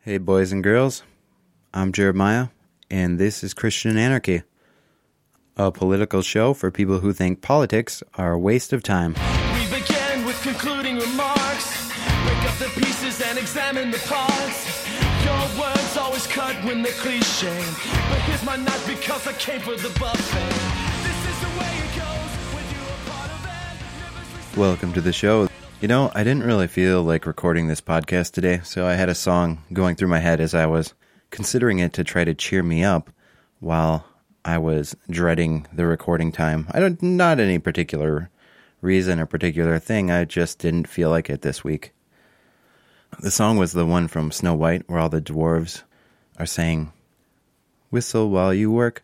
Hey boys and girls, I'm Jeremiah, and this is Christian Anarchy, a political show for people who think politics are a waste of time. We begin with concluding remarks, break up the pieces and examine the parts. Your words always cut when they're cliche, but here's my knife because I came for the buffet. This is the way it goes when you're a part of it. Welcome to the show. You know, I didn't really feel like recording this podcast today, so I had a song going through my head as I was considering it to try to cheer me up while I was dreading the recording time. Not any particular reason or particular thing, I just didn't feel like it this week. The song was the one from Snow White where all the dwarves are saying, "Whistle while you work."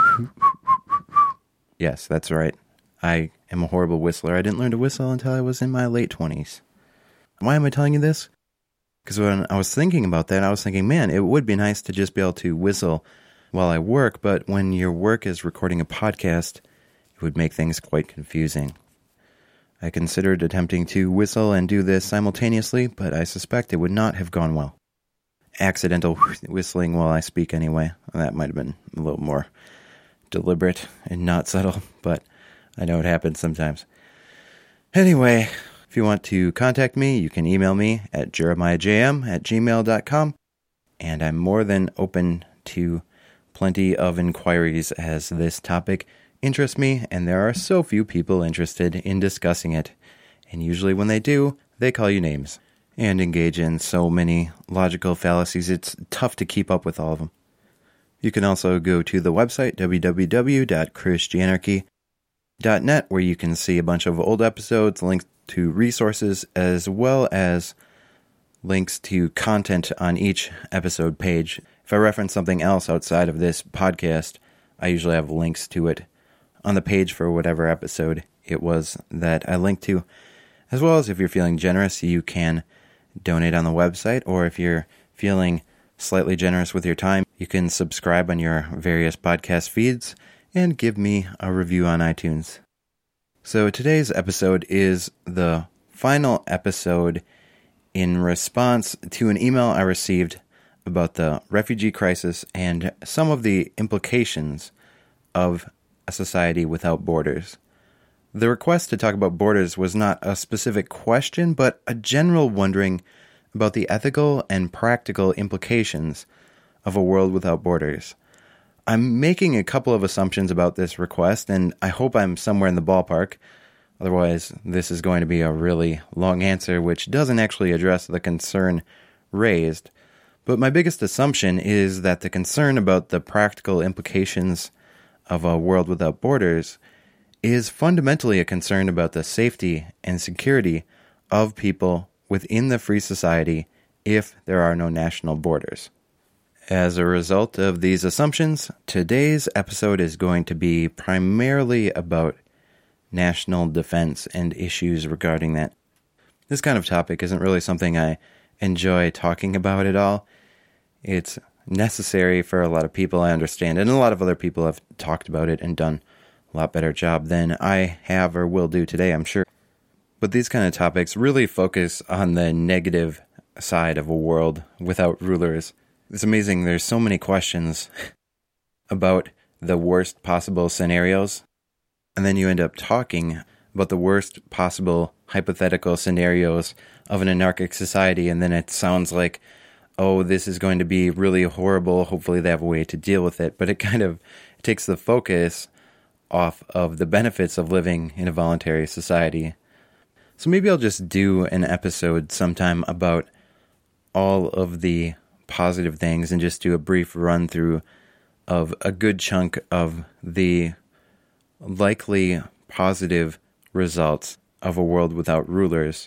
Yes, that's right. I am a horrible whistler. I didn't learn to whistle until I was in my late 20s. Why am I telling you this? Because when I was thinking about that, I was thinking, man, it would be nice to just be able to whistle while I work, but when your work is recording a podcast, it would make things quite confusing. I considered attempting to whistle and do this simultaneously, but I suspect it would not have gone well. Accidental whistling while I speak anyway. That might have been a little more deliberate and not subtle, but I know it happens sometimes. Anyway, if you want to contact me, you can email me at jeremiahjm@gmail.com, and I'm more than open to plenty of inquiries as this topic interests me, and there are so few people interested in discussing it. And usually when they do, they call you names and engage in so many logical fallacies, it's tough to keep up with all of them. You can also go to the website, www.christianarchy.net, where you can see a bunch of old episodes, links to resources, as well as links to content on each episode page. If I reference something else outside of this podcast, I usually have links to it on the page for whatever episode it was that I linked to. As well as if you're feeling generous, you can donate on the website, or if you're feeling slightly generous with your time, you can subscribe on your various podcast feeds and give me a review on iTunes. So today's episode is the final episode in response to an email I received about the refugee crisis and some of the implications of a society without borders. The request to talk about borders was not a specific question, but a general wondering about the ethical and practical implications of a world without borders. I'm making a couple of assumptions about this request, and I hope I'm somewhere in the ballpark. Otherwise, this is going to be a really long answer, which doesn't actually address the concern raised. But my biggest assumption is that the concern about the practical implications of a world without borders is fundamentally a concern about the safety and security of people within the free society if there are no national borders. As a result of these assumptions, today's episode is going to be primarily about national defense and issues regarding that. This kind of topic isn't really something I enjoy talking about at all. It's necessary for a lot of people, I understand, and a lot of other people have talked about it and done a lot better job than I have or will do today, I'm sure. But these kind of topics really focus on the negative side of a world without rulers. It's amazing, there's so many questions about the worst possible scenarios, and then you end up talking about the worst possible hypothetical scenarios of an anarchic society, and then it sounds like, oh, this is going to be really horrible, hopefully they have a way to deal with it, but it kind of takes the focus off of the benefits of living in a voluntary society. So maybe I'll just do an episode sometime about all of the positive things and just do a brief run through of a good chunk of the likely positive results of a world without rulers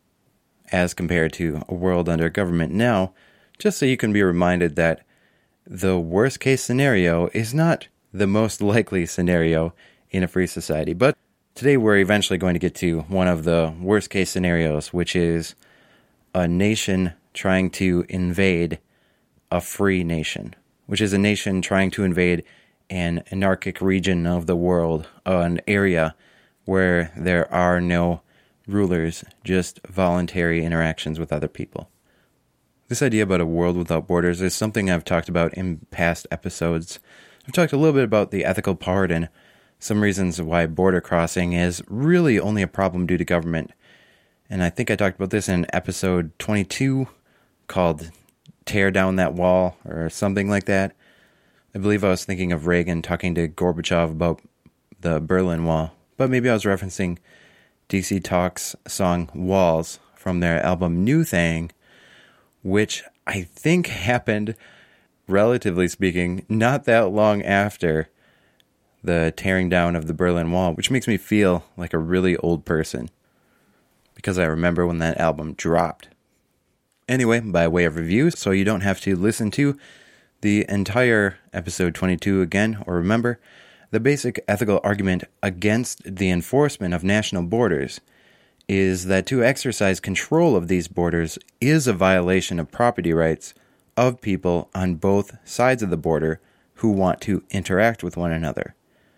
as compared to a world under government now, just so you can be reminded that the worst case scenario is not the most likely scenario in a free society. But today we're eventually going to get to one of the worst case scenarios, which is a nation trying to invade a free nation, which is a nation trying to invade an anarchic region of the world, an area where there are no rulers, just voluntary interactions with other people. This idea about a world without borders is something I've talked about in past episodes. I've talked a little bit about the ethical part and some reasons why border crossing is really only a problem due to government. And I think I talked about this in episode 22 called Tear Down That Wall or something like that. I believe I was thinking of Reagan talking to Gorbachev about the Berlin Wall, but maybe I was referencing DC Talk's song Walls from their album New Thing, which I think happened, relatively speaking, not that long after the tearing down of the Berlin Wall, which makes me feel like a really old person, because I remember when that album dropped. Anyway, by way of review, so you don't have to listen to the entire episode 22 again or remember, the basic ethical argument against the enforcement of national borders is that to exercise control of these borders is a violation of property rights of people on both sides of the border who want to interact with one another.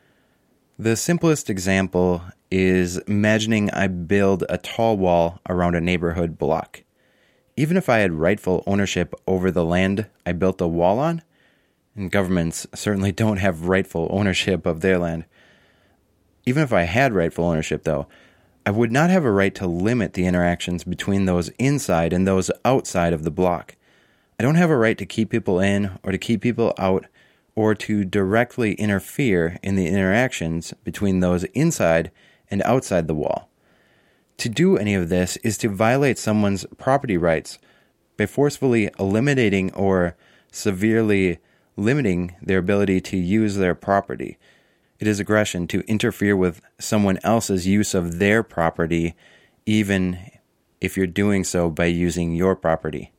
The simplest example is imagining I build a tall wall around a neighborhood block. Even if I had rightful ownership over the land I built the wall on, and governments certainly don't have rightful ownership of their land, even if I had rightful ownership though, I would not have a right to limit the interactions between those inside and those outside of the block. I don't have a right to keep people in or to keep people out or to directly interfere in the interactions between those inside and outside the wall. To do any of this is to violate someone's property rights by forcefully eliminating or severely limiting their ability to use their property. It is aggression to interfere with someone else's use of their property, even if you're doing so by using your property.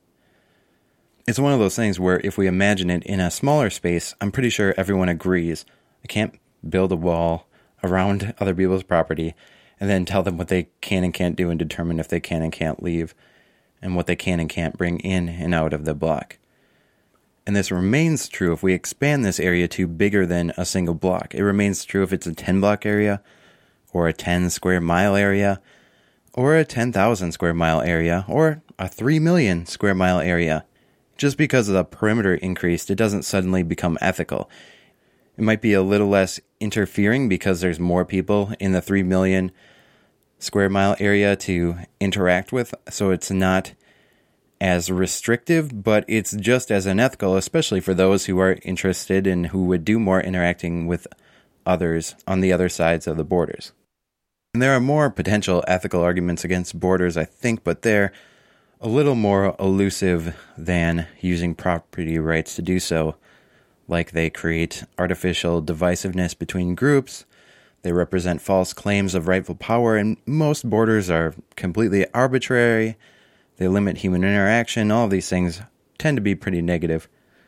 It's one of those things where if we imagine it in a smaller space, I'm pretty sure everyone agrees. I can't build a wall around other people's property and then tell them what they can and can't do and determine if they can and can't leave and what they can and can't bring in and out of the block. And this remains true if we expand this area to bigger than a single block. It remains true if it's a 10-block area, or a 10-square-mile area, or a 10,000 square mile area, or a 3 million square mile area. Just because the perimeter increased, it doesn't suddenly become ethical. It might be a little less interfering because there's more people in the 3 million square mile area to interact with, so it's not as restrictive, but it's just as unethical, especially for those who are interested and who would do more interacting with others on the other sides of the borders. And there are more potential ethical arguments against borders, I think, but they're a little more elusive than using property rights to do so. Like they create artificial divisiveness between groups, they represent false claims of rightful power, and most borders are completely arbitrary. They limit human interaction. All of these things tend to be pretty negative.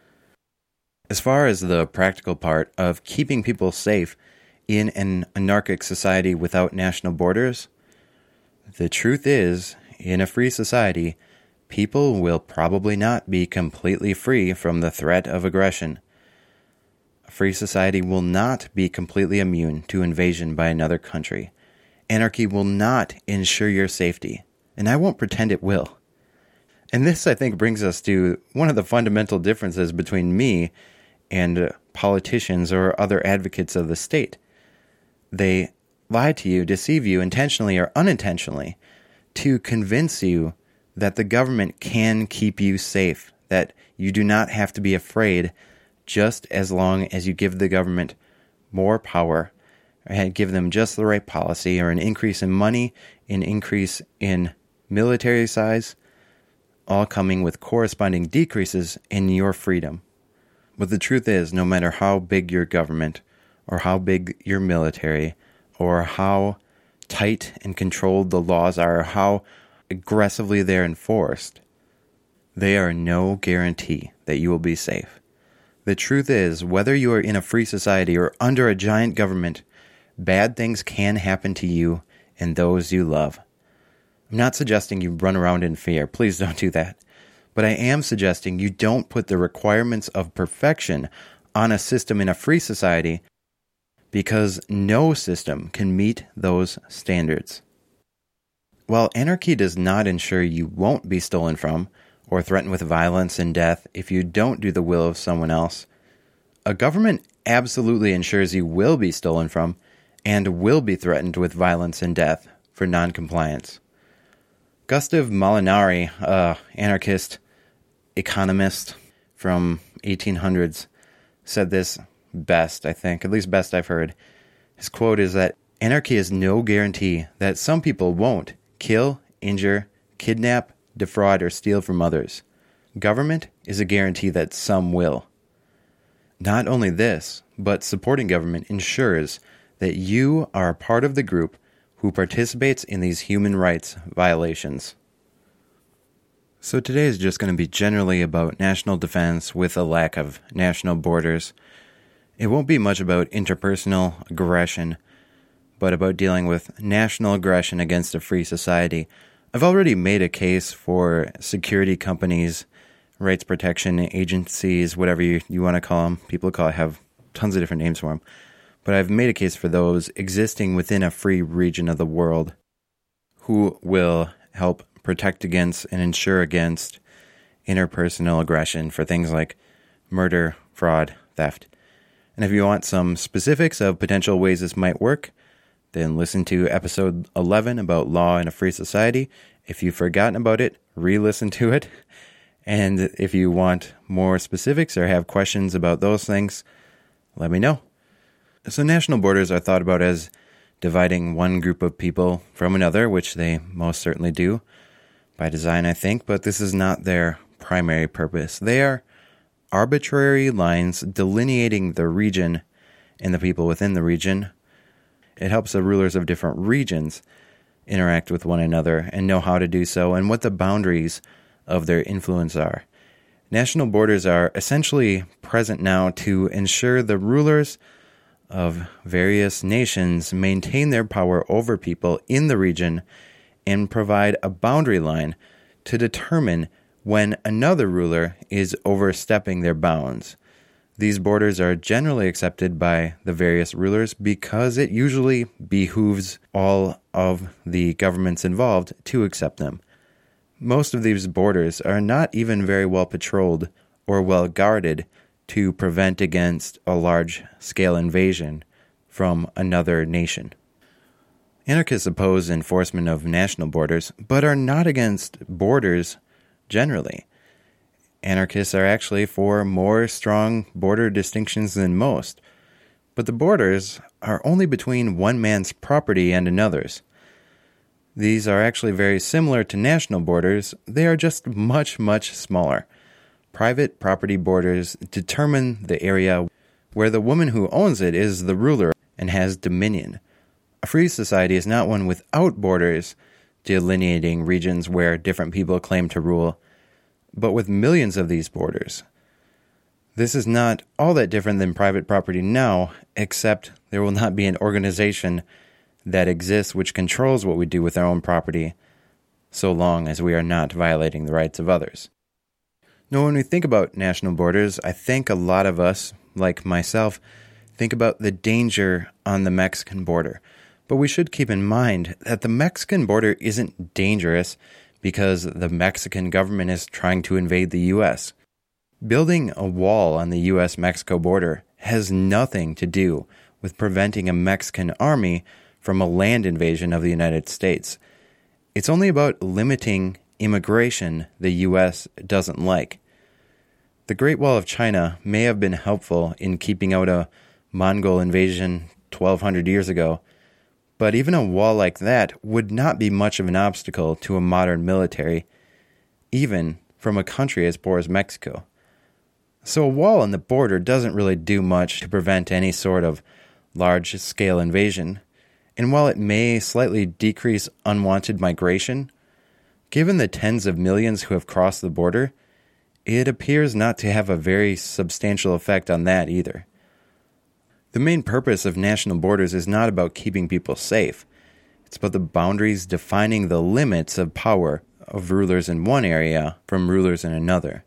As far as the practical part of keeping people safe in an anarchic society without national borders, the truth is, in a free society, people will probably not be completely free from the threat of aggression. A free society will not be completely immune to invasion by another country. Anarchy will not ensure your safety, and I won't pretend it will. And this, I think, brings us to one of the fundamental differences between me and politicians or other advocates of the state. They lie to you, deceive you, intentionally or unintentionally, to convince you that the government can keep you safe, that you do not have to be afraid just as long as you give the government more power, or give them just the right policy, or an increase in money, an increase in military size, all coming with corresponding decreases in your freedom. But the truth is, no matter how big your government, or how big your military, or how tight and controlled the laws are, or how aggressively they're enforced, they are no guarantee that you will be safe. The truth is, whether you are in a free society or under a giant government, bad things can happen to you and those you love. I'm not suggesting you run around in fear. Please don't do that. But I am suggesting you don't put the requirements of perfection on a system in a free society, because no system can meet those standards. While anarchy does not ensure you won't be stolen from or threaten with violence and death if you don't do the will of someone else, a government absolutely ensures you will be stolen from and will be threatened with violence and death for noncompliance. Gustav Molinari, anarchist economist from 1800s, said this best, I think, at least best I've heard. His quote is that anarchy is no guarantee that some people won't kill, injure, kidnap, defraud, or steal from others. Government is a guarantee that some will. Not only this, but supporting government ensures that you are a part of the group who participates in these human rights violations. So today is just going to be generally about national defense with a lack of national borders. It won't be much about interpersonal aggression, but about dealing with national aggression against a free society. I've already made a case for security companies, rights protection agencies, whatever you want to call them. People have tons of different names for them. But I've made a case for those existing within a free region of the world who will help protect against and ensure against interpersonal aggression for things like murder, fraud, theft. And if you want some specifics of potential ways this might work, then listen to episode 11 about law in a free society. If you've forgotten about it, re-listen to it. And if you want more specifics or have questions about those things, let me know. So national borders are thought about as dividing one group of people from another, which they most certainly do, by design, I think, but this is not their primary purpose. They are arbitrary lines delineating the region and the people within the region. It helps the rulers of different regions interact with one another and know how to do so and what the boundaries of their influence are. National borders are essentially present now to ensure the rulers of various nations maintain their power over people in the region and provide a boundary line to determine when another ruler is overstepping their bounds. These borders are generally accepted by the various rulers because it usually behooves all of the governments involved to accept them. Most of these borders are not even very well patrolled or well guarded to prevent against a large-scale invasion from another nation. Anarchists oppose enforcement of national borders, but are not against borders generally. Anarchists are actually for more strong border distinctions than most, but the borders are only between one man's property and another's. These are actually very similar to national borders. They are just much, much smaller. Private property borders determine the area where the woman who owns it is the ruler and has dominion. A free society is not one without borders delineating regions where different people claim to rule, but with millions of these borders. This is not all that different than private property now, except there will not be an organization that exists which controls what we do with our own property, so long as we are not violating the rights of others. Now, when we think about national borders, I think a lot of us, like myself, think about the danger on the Mexican border. But we should keep in mind that the Mexican border isn't dangerous because the Mexican government is trying to invade the U.S. Building a wall on the U.S.-Mexico border has nothing to do with preventing a Mexican army from a land invasion of the United States. It's only about limiting immigration the U.S. doesn't like. The Great Wall of China may have been helpful in keeping out a Mongol invasion 1,200 years ago, but even a wall like that would not be much of an obstacle to a modern military, even from a country as poor as Mexico. So a wall on the border doesn't really do much to prevent any sort of large-scale invasion, and while it may slightly decrease unwanted migration, given the tens of millions who have crossed the border, it appears not to have a very substantial effect on that either. The main purpose of national borders is not about keeping people safe. It's about the boundaries defining the limits of power of rulers in one area from rulers in another.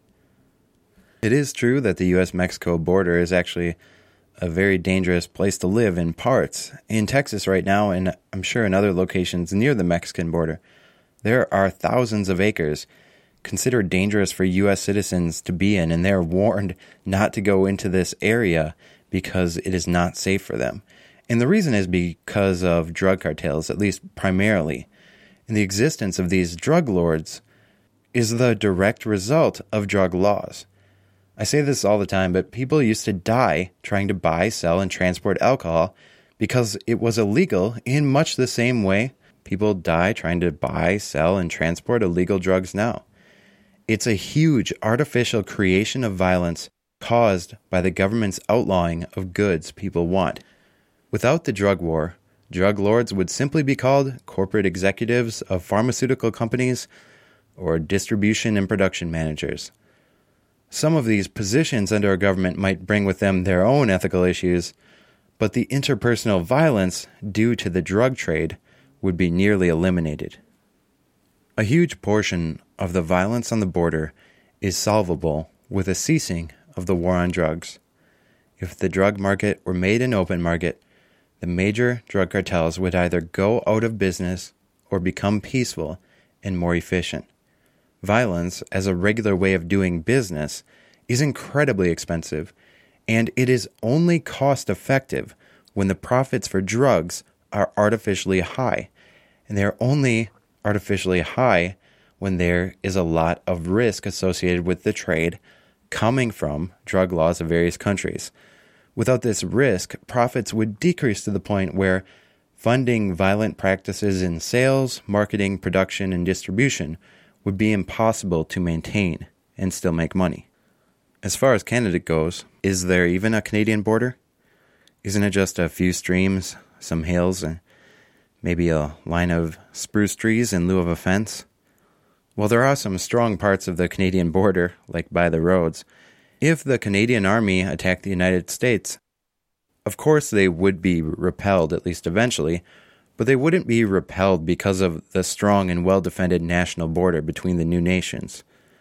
It is true that the U.S.-Mexico border is actually a very dangerous place to live in parts. In Texas right now, and I'm sure in other locations near the Mexican border, there are thousands of acres considered dangerous for U.S. citizens to be in, and they're warned not to go into this area because it is not safe for them. And the reason is because of drug cartels, at least primarily. And the existence of these drug lords is the direct result of drug laws. I say this all the time, but people used to die trying to buy, sell, and transport alcohol because it was illegal in much the same way people die trying to buy, sell, and transport illegal drugs now. It's a huge artificial creation of violence caused by the government's outlawing of goods people want. Without the drug war, drug lords would simply be called corporate executives of pharmaceutical companies or distribution and production managers. Some of these positions under a government might bring with them their own ethical issues, but the interpersonal violence due to the drug trade would be nearly eliminated. A huge portion of the violence on the border is solvable with a ceasing of the war on drugs. If the drug market were made an open market, the major drug cartels would either go out of business or become peaceful and more efficient. Violence, as a regular way of doing business, is incredibly expensive, and it is only cost-effective when the profits for drugs are artificially high. And they are only artificially high when there is a lot of risk associated with the trade coming from drug laws of various countries. Without this risk, profits would decrease to the point where funding violent practices in sales, marketing, production, and distribution would be impossible to maintain and still make money. As far as Canada goes, is there even a Canadian border? Isn't it just a few streams, some hills, and maybe a line of spruce trees in lieu of a fence? Well, there are some strong parts of the Canadian border, like by the roads. If the Canadian Army attacked the United States, of course they would be repelled, at least eventually, but they wouldn't be repelled because of the strong and well-defended national border between the new nations.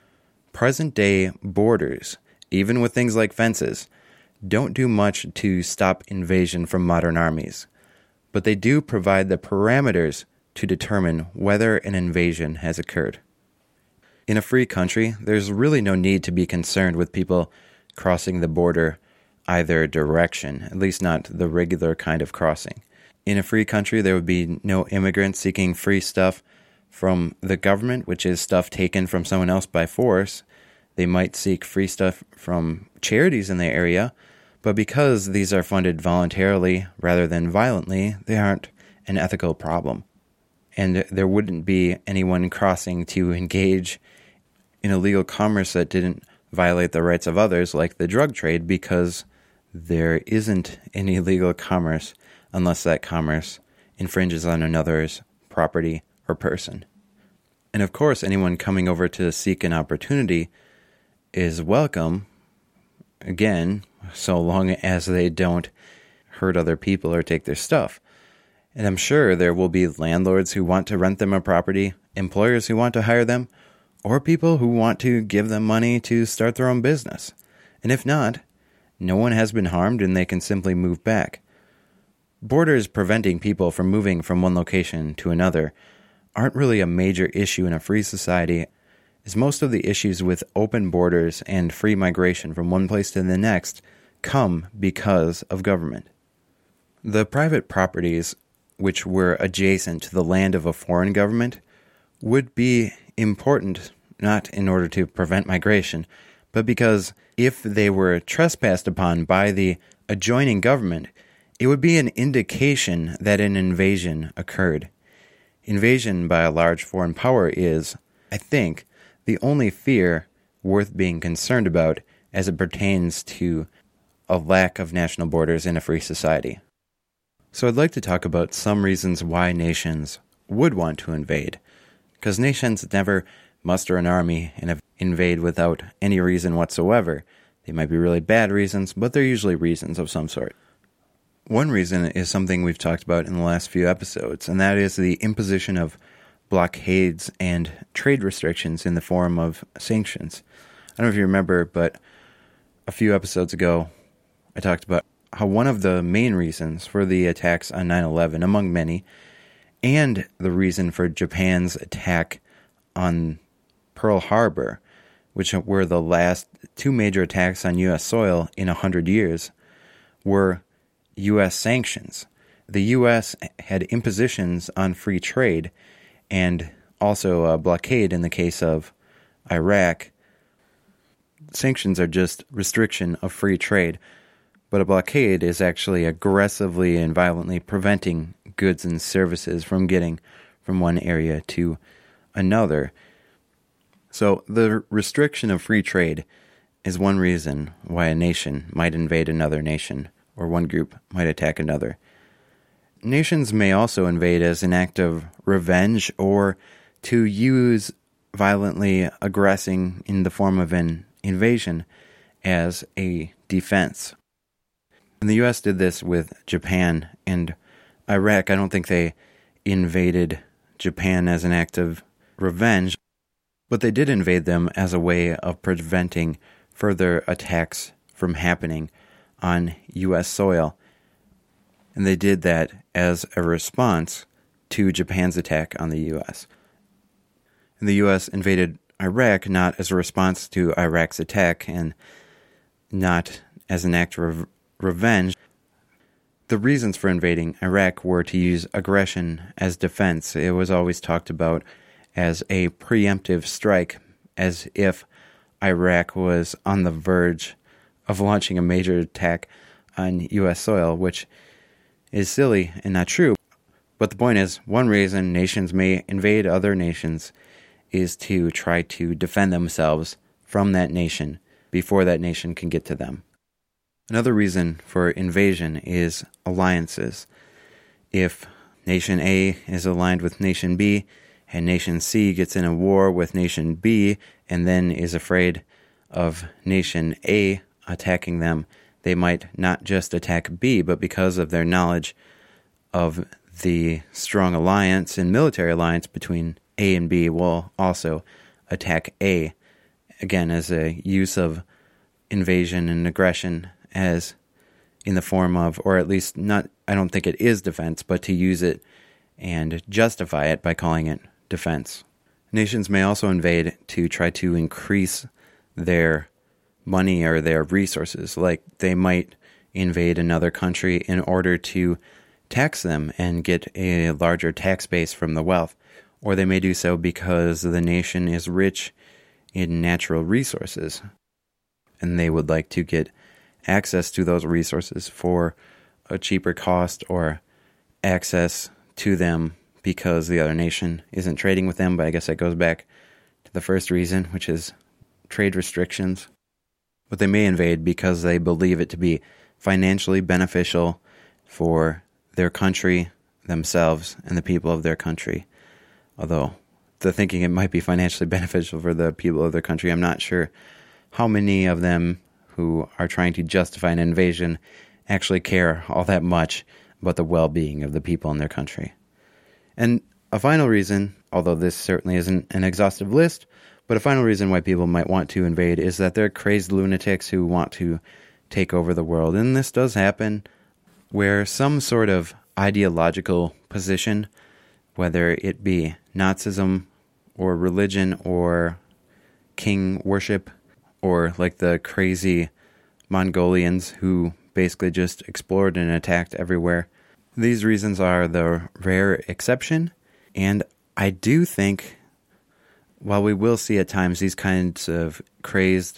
Present-day borders, even with things like fences, don't do much to stop invasion from modern armies, but they do provide the parameters to determine whether an invasion has occurred. In a free country, there's really no need to be concerned with people crossing the border either direction, at least not the regular kind of crossing. In a free country, there would be no immigrants seeking free stuff from the government, which is stuff taken from someone else by force. They might seek free stuff from charities in their area, but because these are funded voluntarily rather than violently, they aren't an ethical problem. And there wouldn't be anyone crossing to engage in illegal commerce that didn't violate the rights of others, like the drug trade, because there isn't any legal commerce unless that commerce infringes on another's property or person. And of course, anyone coming over to seek an opportunity is welcome, again, so long as they don't hurt other people or take their stuff. And I'm sure there will be landlords who want to rent them a property, employers who want to hire them, or people who want to give them money to start their own business. And if not, no one has been harmed and they can simply move back. Borders preventing people from moving from one location to another aren't really a major issue in a free society, as most of the issues with open borders and free migration from one place to the next come because of government. The private properties which were adjacent to the land of a foreign government would be important not in order to prevent migration, but because if they were trespassed upon by the adjoining government, it would be an indication that an invasion occurred. Invasion by a large foreign power is, I think, the only fear worth being concerned about as it pertains to a lack of national borders in a free society. So I'd like to talk about some reasons why nations would want to invade, because nations never muster an army and invade without any reason whatsoever. They might be really bad reasons, but they're usually reasons of some sort. One reason is something we've talked about in the last few episodes, and that is the imposition of blockades and trade restrictions in the form of sanctions. I don't know if you remember, but a few episodes ago, I talked about how one of the main reasons for the attacks on 9/11, among many, and the reason for Japan's attack on Pearl Harbor, which were the last two major attacks on U.S. soil in 100 years, were U.S. sanctions. The U.S. had impositions on free trade and also a blockade in the case of Iraq. Sanctions are just restriction of free trade, but a blockade is actually aggressively and violently preventing goods and services from getting from one area to another. So the restriction of free trade is one reason why a nation might invade another nation, or one group might attack another. Nations may also invade as an act of revenge or to use violently aggressing in the form of an invasion as a defense. And the U.S. did this with Japan and Iraq. I don't think they invaded Japan as an act of revenge, but they did invade them as a way of preventing further attacks from happening on U.S. soil. And they did that as a response to Japan's attack on the U.S. And the U.S. invaded Iraq not as a response to Iraq's attack and not as an act of revenge. The reasons for invading Iraq were to use aggression as defense. It was always talked about as a preemptive strike, as if Iraq was on the verge of launching a major attack on U.S. soil, which is silly and not true. But the point is, one reason nations may invade other nations is to try to defend themselves from that nation before that nation can get to them. Another reason for invasion is alliances. If Nation A is aligned with Nation B, and Nation C gets in a war with Nation B, and then is afraid of Nation A attacking them, they might not just attack B, but because of their knowledge of the strong alliance and military alliance between A and B, will also attack A, again, as a use of invasion and aggression as in the form of, or at least not, I don't think it is defense, but to use it and justify it by calling it defense. Nations may also invade to try to increase their money or their resources, like they might invade another country in order to tax them and get a larger tax base from the wealth, or they may do so because the nation is rich in natural resources and they would like to get access to those resources for a cheaper cost, or access to them because the other nation isn't trading with them. But I guess that goes back to the first reason, which is trade restrictions. But they may invade because they believe it to be financially beneficial for their country, themselves, and the people of their country. Although the thinking it might be financially beneficial for the people of their country, I'm not sure how many of them who are trying to justify an invasion actually care all that much about the well-being of the people in their country. And a final reason, although this certainly isn't an exhaustive list, but a final reason why people might want to invade is that they're crazed lunatics who want to take over the world. And this does happen where some sort of ideological position, whether it be Nazism or religion or king worship, or like the crazy Mongolians who basically just explored and attacked everywhere. These reasons are the rare exception, and I do think, while we will see at times these kinds of crazed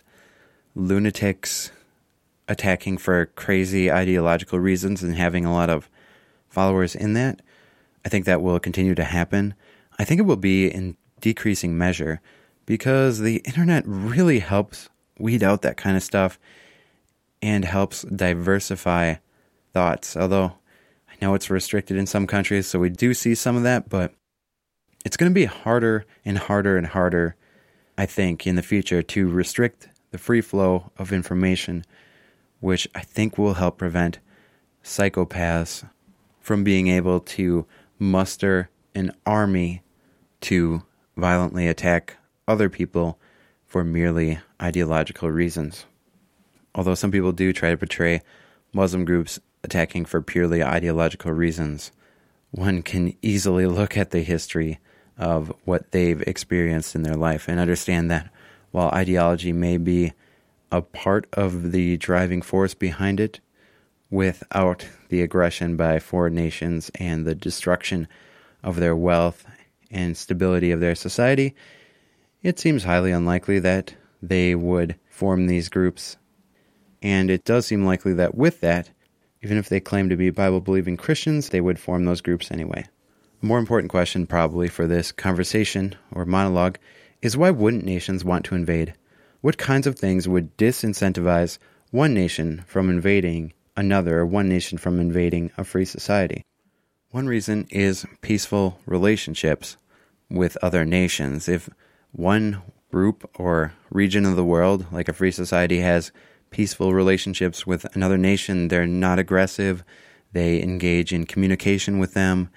lunatics attacking for crazy ideological reasons and having a lot of followers in that, I think that will continue to happen. I think it will be in decreasing measure because the internet really helps weed out that kind of stuff and helps diversify thoughts. Although I know it's restricted in some countries, so we do see some of that, but it's going to be harder and harder and harder, I think, in the future to restrict the free flow of information, which I think will help prevent psychopaths from being able to muster an army to violently attack other people for merely ideological reasons. Although some people do try to portray Muslim groups attacking for purely ideological reasons, one can easily look at the history of what they've experienced in their life, and understand that while ideology may be a part of the driving force behind it, without the aggression by foreign nations and the destruction of their wealth and stability of their society, it seems highly unlikely that they would form these groups. And it does seem likely that with that, even if they claim to be Bible-believing Christians, they would form those groups anyway. A more important question probably for this conversation or monologue is, why wouldn't nations want to invade? What kinds of things would disincentivize one nation from invading another, or one nation from invading a free society? One reason is peaceful relationships with other nations. If one group or region of the world, like a free society, has peaceful relationships with another nation, they're not aggressive, they engage in communication with them,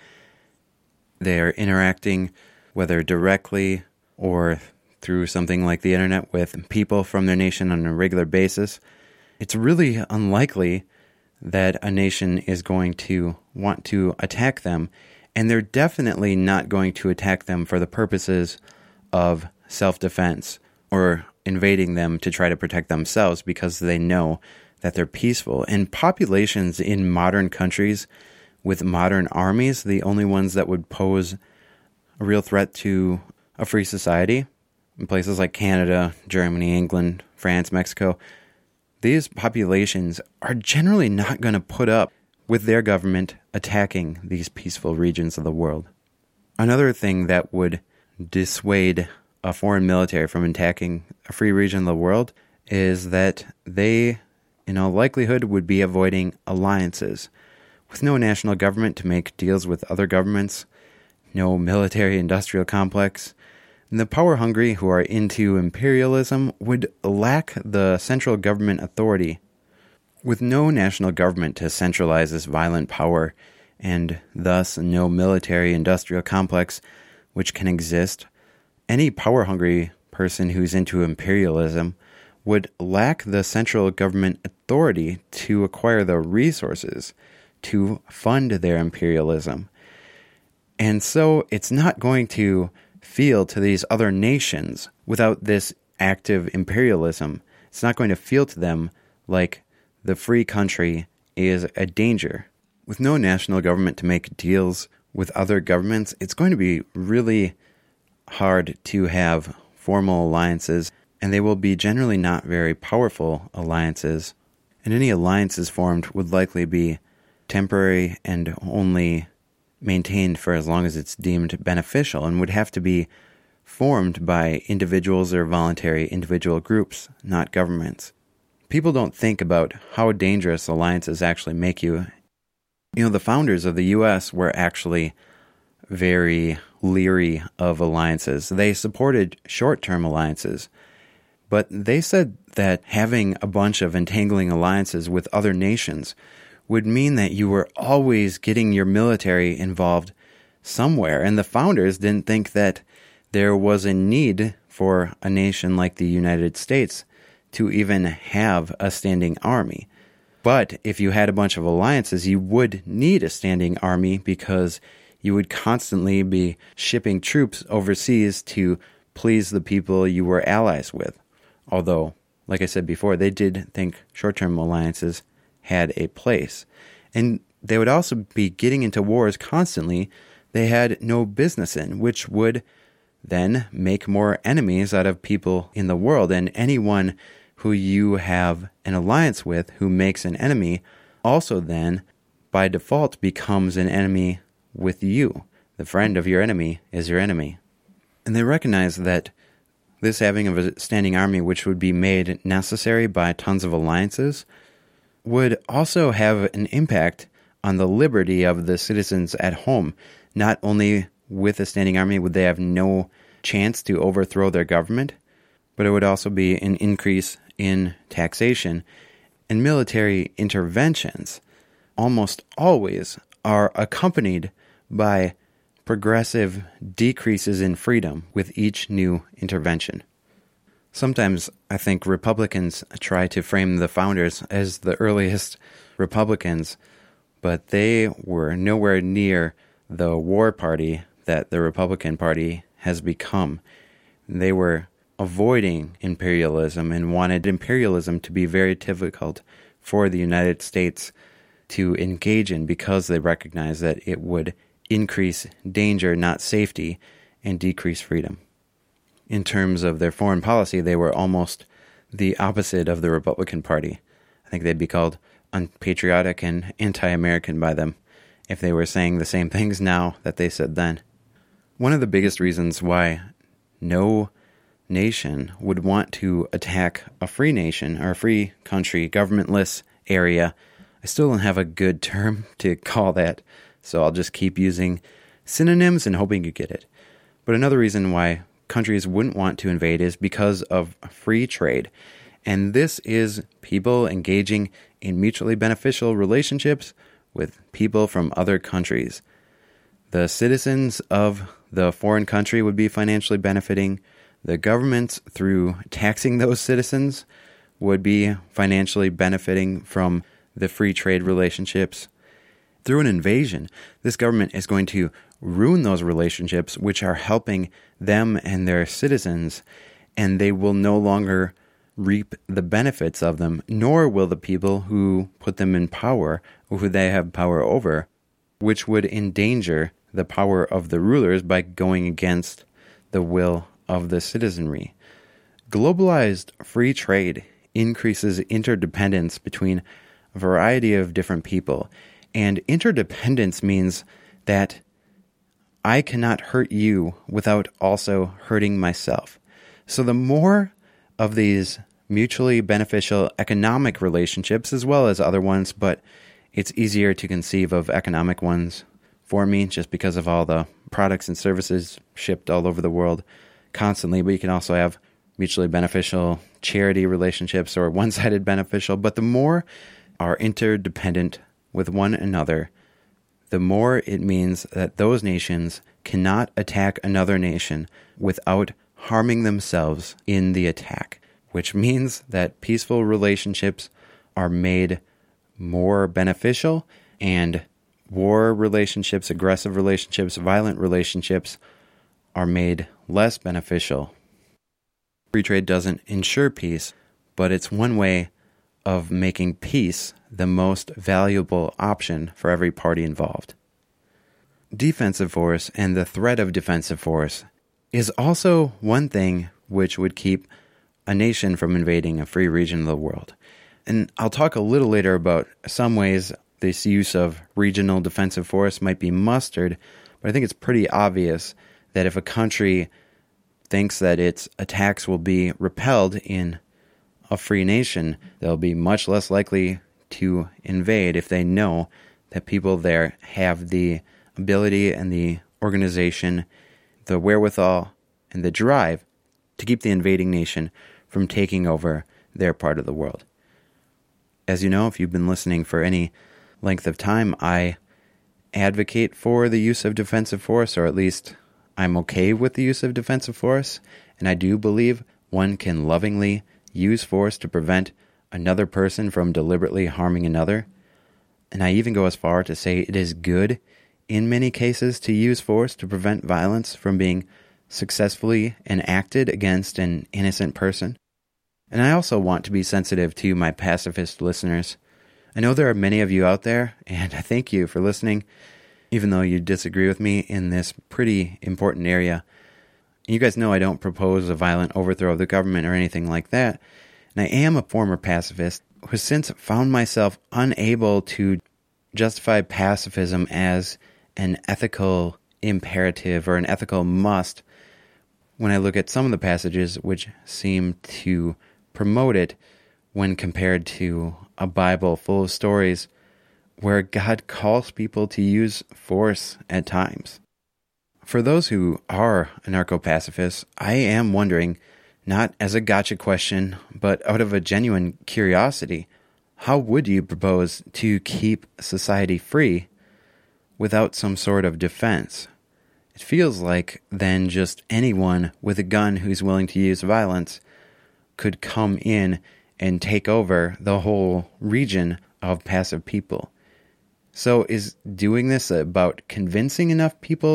they're interacting, whether directly or through something like the internet, with people from their nation on a regular basis, it's really unlikely that a nation is going to want to attack them, and they're definitely not going to attack them for the purposes of self-defense or invading them to try to protect themselves, because they know that they're peaceful. And populations in modern countries with modern armies, the only ones that would pose a real threat to a free society, in places like Canada, Germany, England, France, Mexico, these populations are generally not going to put up with their government attacking these peaceful regions of the world. Another thing that would dissuade a foreign military from attacking a free region of the world is that they, in all likelihood, would be avoiding alliances. With no national government to make deals with other governments, no military-industrial complex, the power-hungry who are into imperialism would lack the central government authority. With no national government to centralize this violent power, and thus no military-industrial complex which can exist, any power-hungry person who's into imperialism would lack the central government authority to acquire the resources to fund their imperialism. And so it's not going to feel to these other nations without this active imperialism. It's not going to feel to them like the free country is a danger. With no national government to make deals with other governments, it's going to be really hard to have formal alliances, and they will be generally not very powerful alliances. And any alliances formed would likely be temporary and only maintained for as long as it's deemed beneficial, and would have to be formed by individuals or voluntary individual groups, not governments. People don't think about how dangerous alliances actually make you. You know, the founders of the U.S. were actually very leery of alliances. They supported short-term alliances, but they said that having a bunch of entangling alliances with other nations would mean that you were always getting your military involved somewhere. And the founders didn't think that there was a need for a nation like the United States to even have a standing army. But if you had a bunch of alliances, you would need a standing army, because you would constantly be shipping troops overseas to please the people you were allies with. Although, like I said before, they did think short-term alliances had a place. And they would also be getting into wars constantly they had no business in, which would then make more enemies out of people in the world. And anyone who you have an alliance with who makes an enemy also then, by default, becomes an enemy with you. The friend of your enemy is your enemy. And they recognize that this having of a standing army, which would be made necessary by tons of alliances, would also have an impact on the liberty of the citizens at home. Not only with a standing army would they have no chance to overthrow their government, but it would also be an increase in taxation. And military interventions almost always are accompanied by progressive decreases in freedom with each new intervention. Sometimes I think Republicans try to frame the founders as the earliest Republicans, but they were nowhere near the war party that the Republican Party has become. They were avoiding imperialism and wanted imperialism to be very difficult for the United States to engage in because they recognized that it would increase danger, not safety, and decrease freedom. In terms of their foreign policy, they were almost the opposite of the Republican Party. I think they'd be called unpatriotic and anti-American by them if they were saying the same things now that they said then. One of the biggest reasons why no nation would want to attack a free nation or a free country, governmentless area, I still don't have a good term to call that, so I'll just keep using synonyms and hoping you get it. But another reason why countries wouldn't want to invade is because of free trade. And this is people engaging in mutually beneficial relationships with people from other countries. The citizens of the foreign country would be financially benefiting. The governments, through taxing those citizens, would be financially benefiting from the free trade relationships. Through an invasion, this government is going to ruin those relationships which are helping them and their citizens, and they will no longer reap the benefits of them, nor will the people who put them in power, or who they have power over, which would endanger the power of the rulers by going against the will of the citizenry. Globalized free trade increases interdependence between a variety of different people, and interdependence means that I cannot hurt you without also hurting myself. So the more of these mutually beneficial economic relationships, as well as other ones, but it's easier to conceive of economic ones for me just because of all the products and services shipped all over the world constantly. But you can also have mutually beneficial charity relationships or one-sided beneficial. But the more are interdependent with one another, the more it means that those nations cannot attack another nation without harming themselves in the attack, which means that peaceful relationships are made more beneficial, and war relationships, aggressive relationships, violent relationships are made less beneficial. Free trade doesn't ensure peace, but it's one way of making peace the most valuable option for every party involved. Defensive force and the threat of defensive force is also one thing which would keep a nation from invading a free region of the world. And I'll talk a little later about some ways this use of regional defensive force might be mustered, but I think it's pretty obvious that if a country thinks that its attacks will be repelled in a free nation, they'll be much less likely to invade if they know that people there have the ability and the organization, the wherewithal, and the drive to keep the invading nation from taking over their part of the world. As you know, if you've been listening for any length of time, I advocate for the use of defensive force, or at least I'm okay with the use of defensive force, and I do believe one can lovingly use force to prevent another person from deliberately harming another. And I even go as far to say it is good in many cases to use force to prevent violence from being successfully enacted against an innocent person. And I also want to be sensitive to my pacifist listeners. I know there are many of you out there, and I thank you for listening, even though you disagree with me in this pretty important area. You guys know I don't propose a violent overthrow of the government or anything like that, and I am a former pacifist who has since found myself unable to justify pacifism as an ethical imperative or an ethical must when I look at some of the passages which seem to promote it when compared to a Bible full of stories where God calls people to use force at times. For those who are anarcho-pacifists, I am wondering, not as a gotcha question, but out of a genuine curiosity, how would you propose to keep society free without some sort of defense? It feels like then just anyone with a gun who's willing to use violence could come in and take over the whole region of passive people. So is doing this about convincing enough people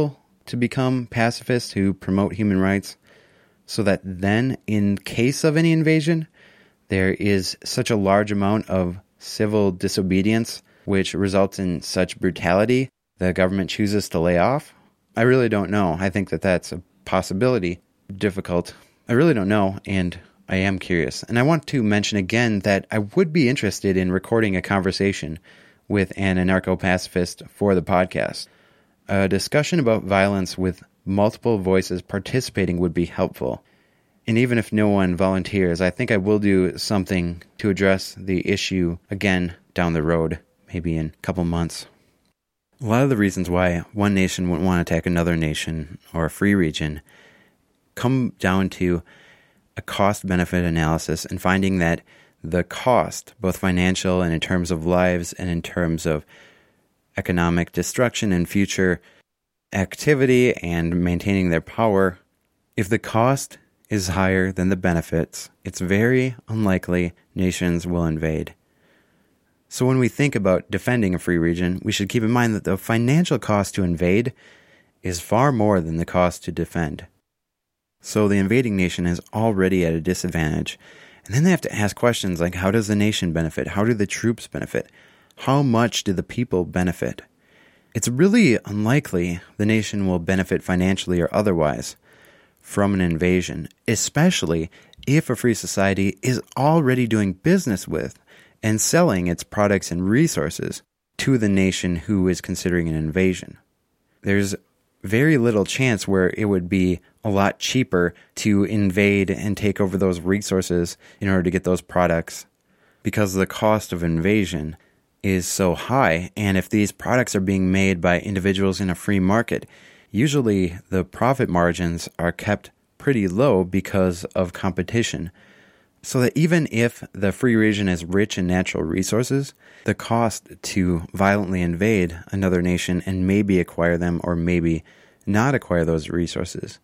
to become pacifists who promote human rights, so that then, in case of any invasion, there is such a large amount of civil disobedience which results in such brutality the government chooses to lay off? I really don't know. I think that that's a possibility. Difficult. I really don't know, and I am curious. And I want to mention again that I would be interested in recording a conversation with an anarcho-pacifist for the podcast. A discussion about violence with multiple voices participating would be helpful. And even if no one volunteers, I think I will do something to address the issue again down the road, maybe in a couple months. A lot of the reasons why one nation wouldn't want to attack another nation or a free region come down to a cost-benefit analysis and finding that the cost, both financial and in terms of lives and in terms of economic destruction and future activity and maintaining their power, if the cost is higher than the benefits, it's very unlikely nations will invade. So when we think about defending a free region, we should keep in mind that the financial cost to invade is far more than the cost to defend. So the invading nation is already at a disadvantage. And then they have to ask questions like, how does the nation benefit? How do the troops benefit? How much do the people benefit? It's really unlikely the nation will benefit financially or otherwise from an invasion, especially if a free society is already doing business with and selling its products and resources to the nation who is considering an invasion. There's very little chance where it would be a lot cheaper to invade and take over those resources in order to get those products, because the cost of invasion is so high. And if these products are being made by individuals in a free market, usually the profit margins are kept pretty low because of competition. So that even if the free region is rich in natural resources, the cost to violently invade another nation and maybe acquire them or maybe not acquire those resources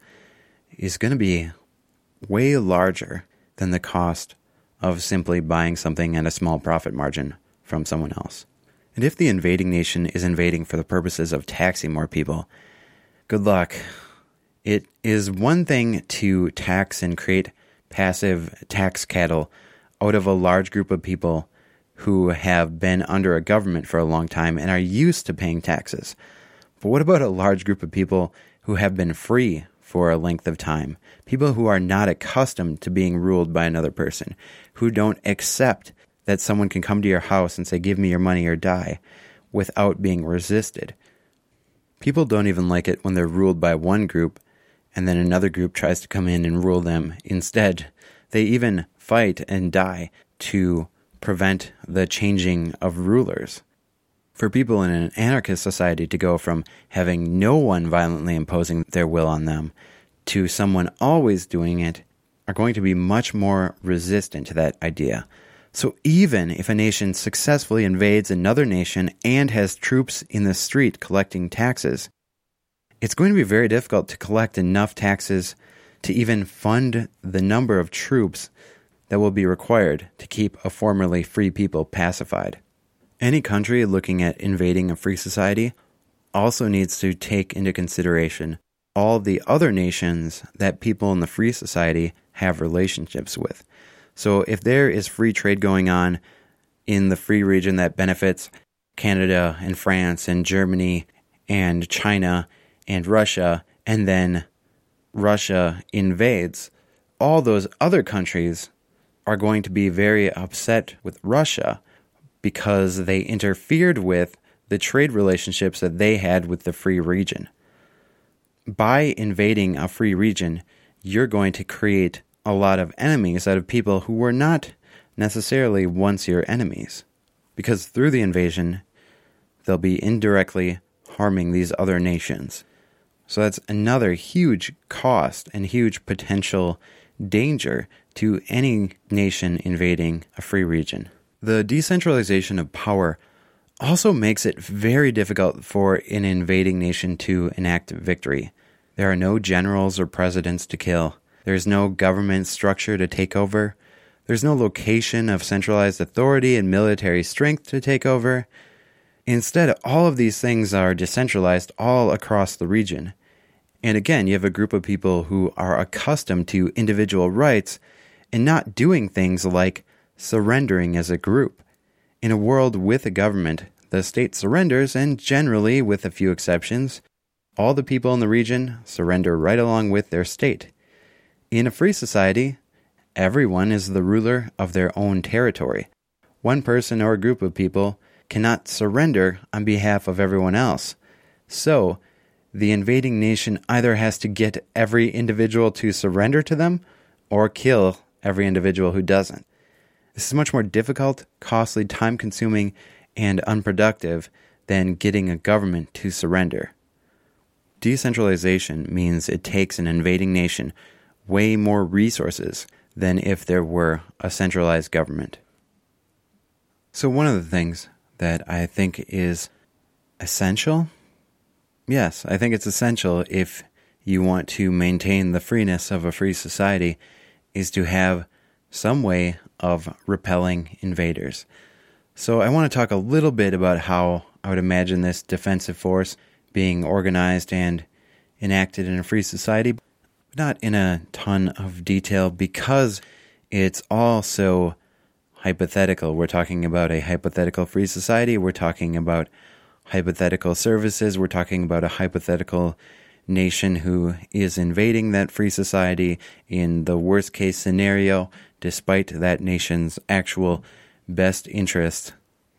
is going to be way larger than the cost of simply buying something at a small profit margin from someone else. And if the invading nation is invading for the purposes of taxing more people, good luck. It is one thing to tax and create passive tax cattle out of a large group of people who have been under a government for a long time and are used to paying taxes. But what about a large group of people who have been free for a length of time? People who are not accustomed to being ruled by another person, who don't accept that someone can come to your house and say, give me your money or die, without being resisted. People don't even like it when they're ruled by one group and then another group tries to come in and rule them instead. They even fight and die to prevent the changing of rulers. For people in an anarchist society to go from having no one violently imposing their will on them to someone always doing it are going to be much more resistant to that idea. So even if a nation successfully invades another nation and has troops in the street collecting taxes, it's going to be very difficult to collect enough taxes to even fund the number of troops that will be required to keep a formerly free people pacified. Any country looking at invading a free society also needs to take into consideration all the other nations that people in the free society have relationships with. So if there is free trade going on in the free region that benefits Canada and France and Germany and China and Russia, and then Russia invades, all those other countries are going to be very upset with Russia because they interfered with the trade relationships that they had with the free region. By invading a free region, you're going to create a lot of enemies out of people who were not necessarily once your enemies, because through the invasion, they'll be indirectly harming these other nations. So that's another huge cost and huge potential danger to any nation invading a free region. The decentralization of power also makes it very difficult for an invading nation to enact victory. There are no generals or presidents to kill. There's no government structure to take over. There's no location of centralized authority and military strength to take over. Instead, all of these things are decentralized all across the region. And again, you have a group of people who are accustomed to individual rights and not doing things like surrendering as a group. In a world with a government, the state surrenders, and generally, with a few exceptions, all the people in the region surrender right along with their state. In a free society, everyone is the ruler of their own territory. One person or a group of people cannot surrender on behalf of everyone else. So, the invading nation either has to get every individual to surrender to them or kill every individual who doesn't. This is much more difficult, costly, time-consuming, and unproductive than getting a government to surrender. Decentralization means it takes an invading nation way more resources than if there were a centralized government. So one of the things that I think is essential, yes, I think it's essential if you want to maintain the freeness of a free society, is to have some way of repelling invaders. So I want to talk a little bit about how I would imagine this defensive force being organized and enacted in a free society, but not in a ton of detail because it's all so hypothetical. We're talking about a hypothetical free society. We're talking about hypothetical services. We're talking about a hypothetical nation who is invading that free society in the worst case scenario, despite that nation's actual best interest.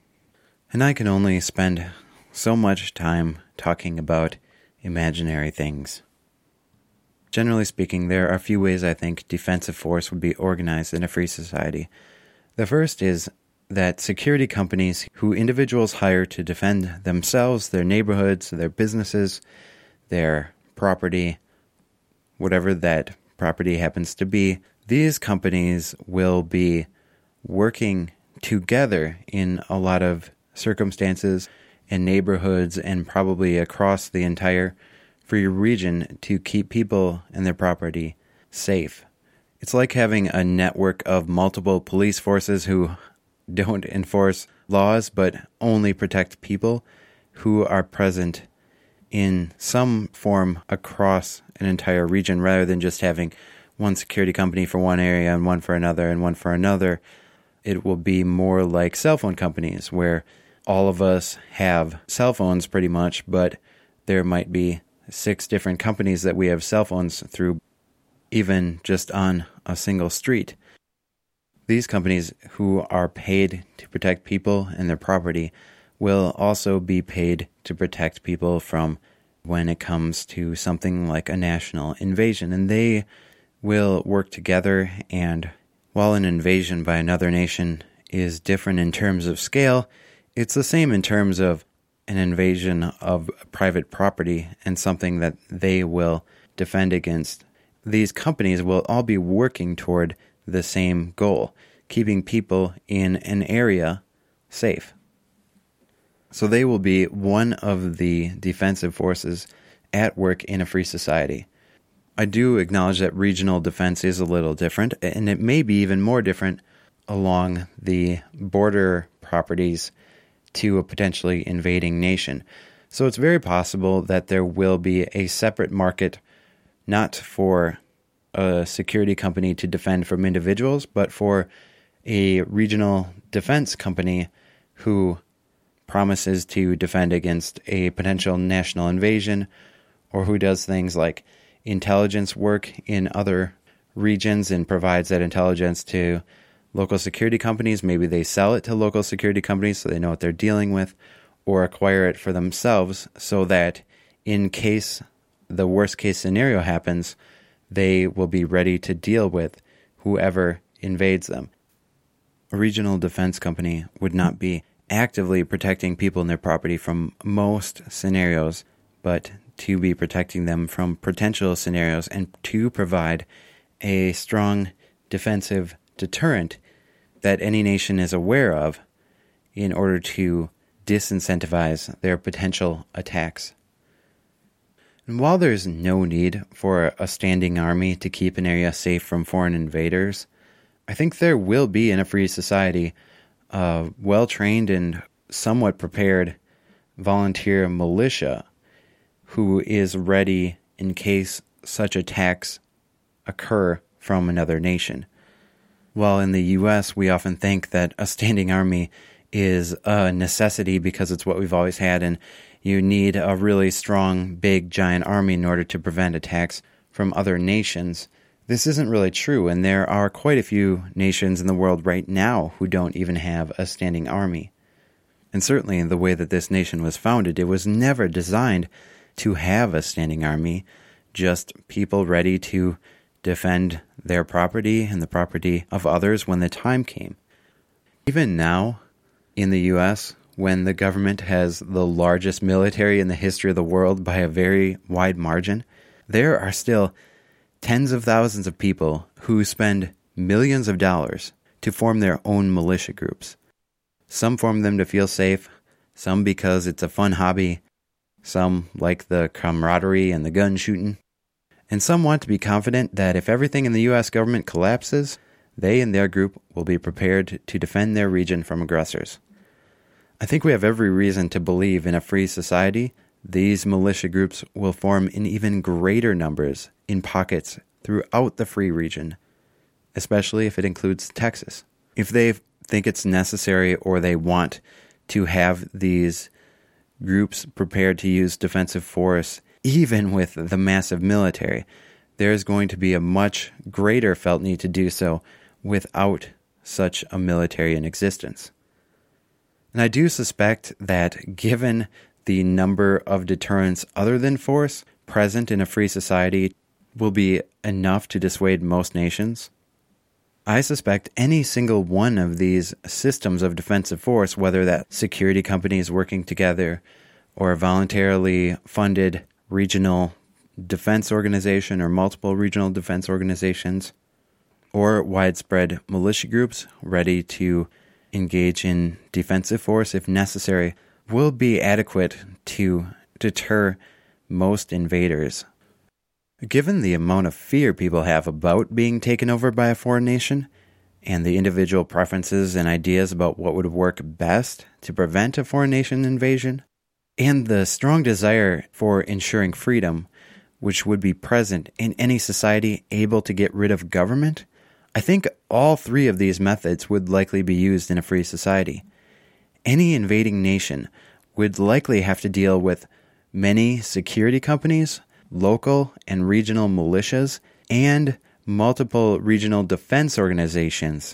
And I can only spend so much time talking about imaginary things. Generally speaking, there are a few ways I think defensive force would be organized in a free society. The first is that security companies who individuals hire to defend themselves, their neighborhoods, their businesses, their property, whatever that property happens to be, these companies will be working together in a lot of circumstances and neighborhoods and probably across the entire free region to keep people and their property safe. It's like having a network of multiple police forces who don't enforce laws but only protect people who are present in some form across an entire region rather than just having one security company for one area and one for another and one for another. It will be more like cell phone companies where all of us have cell phones pretty much, but there might be 6 different companies that we have cell phones through, even just on a single street. These companies who are paid to protect people and their property will also be paid to protect people from when it comes to something like a national invasion. And they will work together, and while an invasion by another nation is different in terms of scale, it's the same in terms of an invasion of private property and something that they will defend against. These companies will all be working toward the same goal, keeping people in an area safe. So they will be one of the defensive forces at work in a free society. I do acknowledge that regional defense is a little different, and it may be even more different along the border properties to a potentially invading nation. So it's very possible that there will be a separate market, not for a security company to defend from individuals, but for a regional defense company who promises to defend against a potential national invasion, or who does things like intelligence work in other regions and provides that intelligence to local security companies. Maybe they sell it to local security companies so they know what they're dealing with, or acquire it for themselves so that in case the worst case scenario happens, they will be ready to deal with whoever invades them. A regional defense company would not be actively protecting people and their property from most scenarios, but to be protecting them from potential scenarios and to provide a strong defensive deterrent that any nation is aware of in order to disincentivize their potential attacks. And while there's no need for a standing army to keep an area safe from foreign invaders, I think there will be in a free society a well-trained and somewhat prepared volunteer militia who is ready in case such attacks occur from another nation. While in the U.S., we often think that a standing army is a necessity because it's what we've always had, and you need a really strong, big, giant army in order to prevent attacks from other nations. This isn't really true, and there are quite a few nations in the world right now who don't even have a standing army. And certainly in the way that this nation was founded, it was never designed to have a standing army, just people ready to defend their property and the property of others when the time came. Even now, in the U.S., when the government has the largest military in the history of the world by a very wide margin, there are still tens of thousands of people who spend millions of dollars to form their own militia groups. Some form them to feel safe, some because it's a fun hobby, some like the camaraderie and the gun shooting, and some want to be confident that if everything in the U.S. government collapses, they and their group will be prepared to defend their region from aggressors. I think we have every reason to believe in a free society, these militia groups will form in even greater numbers in pockets throughout the free region, especially if it includes Texas. If they think it's necessary or they want to have these groups prepared to use defensive force, even with the massive military, there's going to be a much greater felt need to do so without such a military in existence. And I do suspect that given the number of deterrents other than force present in a free society will be enough to dissuade most nations, I suspect any single one of these systems of defensive force, whether that's security companies working together or a voluntarily funded regional defense organization or multiple regional defense organizations, or widespread militia groups ready to engage in defensive force if necessary, will be adequate to deter most invaders. Given the amount of fear people have about being taken over by a foreign nation, and the individual preferences and ideas about what would work best to prevent a foreign nation invasion, and the strong desire for ensuring freedom, which would be present in any society able to get rid of government, I think all three of these methods would likely be used in a free society. Any invading nation would likely have to deal with many security companies, local and regional militias, and multiple regional defense organizations,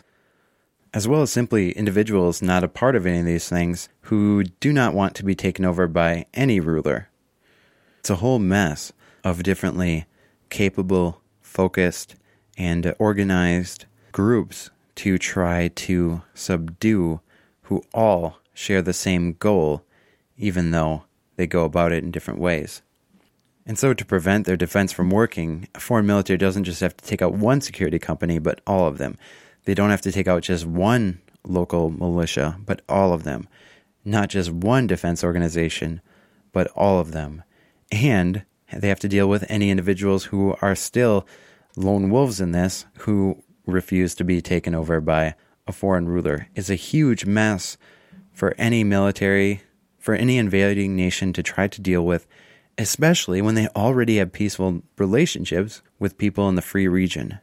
as well as simply individuals not a part of any of these things who do not want to be taken over by any ruler. It's a whole mess of differently capable, focused, and organized groups to try to subdue who all share the same goal, even though they go about it in different ways. And so to prevent their defense from working, a foreign military doesn't just have to take out one security company, but all of them. They don't have to take out just one local militia, but all of them. Not just one defense organization, but all of them. And they have to deal with any individuals who are still lone wolves in this, who refuse to be taken over by a foreign ruler. It's a huge mess for any military, for any invading nation to try to deal with, especially when they already have peaceful relationships with people in the free region.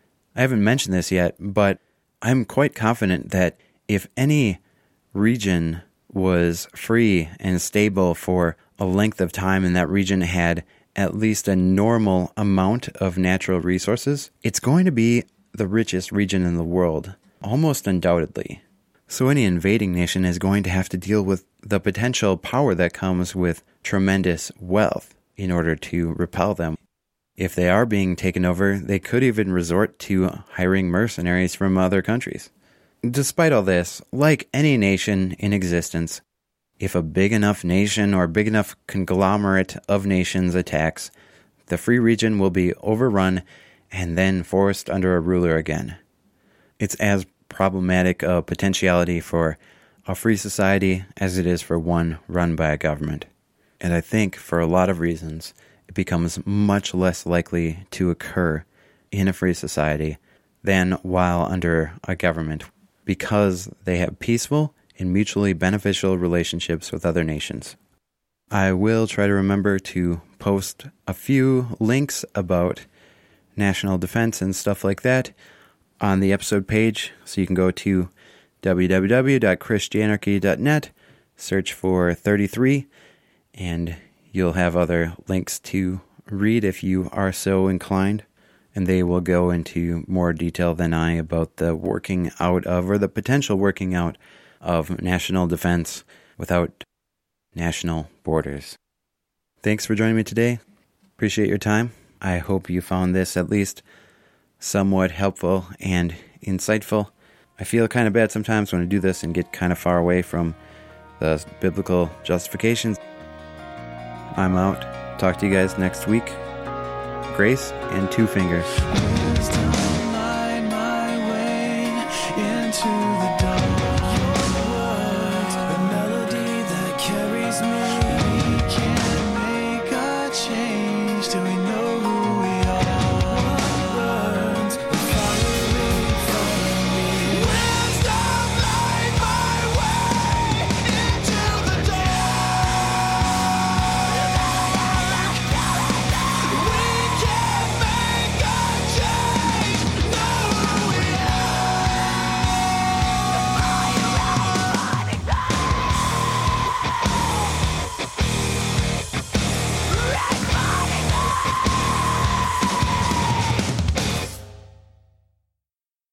I haven't mentioned this yet, but I'm quite confident that if any region was free and stable for a length of time and that region had at least a normal amount of natural resources, it's going to be the richest region in the world, almost undoubtedly. So any invading nation is going to have to deal with the potential power that comes with tremendous wealth in order to repel them. If they are being taken over, they could even resort to hiring mercenaries from other countries. Despite all this, like any nation in existence, if a big enough nation or big enough conglomerate of nations attacks, the free region will be overrun and then forced under a ruler again. It's as problematic a potentiality for a free society as it is for one run by a government. And I think for a lot of reasons, it becomes much less likely to occur in a free society than while under a government, because they have peaceful and mutually beneficial relationships with other nations. I will try to remember to post a few links about national defense and stuff like that on the episode page. So you can go to www.christianarchy.net, search for 33, and you'll have other links to read if you are so inclined. And they will go into more detail than I about the working out of, or the potential working out of, national defense without national borders. Thanks for joining me today. Appreciate your time. I hope you found this at least somewhat helpful and insightful. I feel kind of bad sometimes when I do this and get kind of far away from the biblical justifications. I'm out. Talk to you guys next week. Grace and 2 fingers.